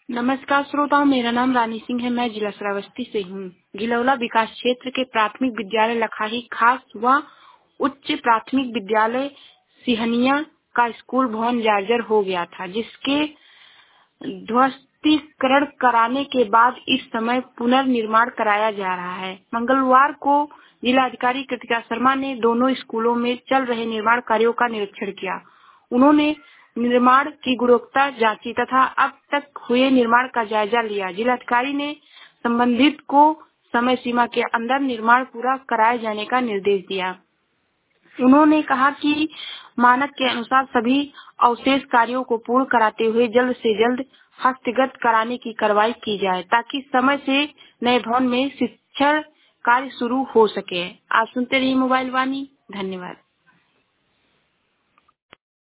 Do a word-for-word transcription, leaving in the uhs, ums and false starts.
नमस्कार श्रोताओं, मेरा नाम रानी सिंह है। मैं जिला श्रावस्ती से हूँ। गिलौला विकास क्षेत्र के प्राथमिक विद्यालय लखाही खास व उच्च प्राथमिक विद्यालय सिहनिया का स्कूल भवन जर्जर हो गया था, जिसके ध्वस्तीकरण कराने के बाद इस समय पुनर्निर्माण कराया जा रहा है। मंगलवार को जिलाधिकारी कृतिका शर्मा ने दोनों स्कूलों में चल रहे निर्माण कार्यों का निरीक्षण किया। उन्होंने निर्माण की गुणवत्ता जांची तथा अब तक हुए निर्माण का जायजा लिया। जिलाधिकारी ने संबंधित को समय सीमा के अंदर निर्माण पूरा कराए जाने का निर्देश दिया। उन्होंने कहा कि मानक के अनुसार सभी अवशेष कार्यों को पूर्ण कराते हुए जल्द से जल्द हस्तगत कराने की कार्रवाई की जाए, ताकि समय से नए भवन में शिक्षण कार्य शुरू हो सके। आप सुनते रहिए मोबाइल वाणी। धन्यवाद।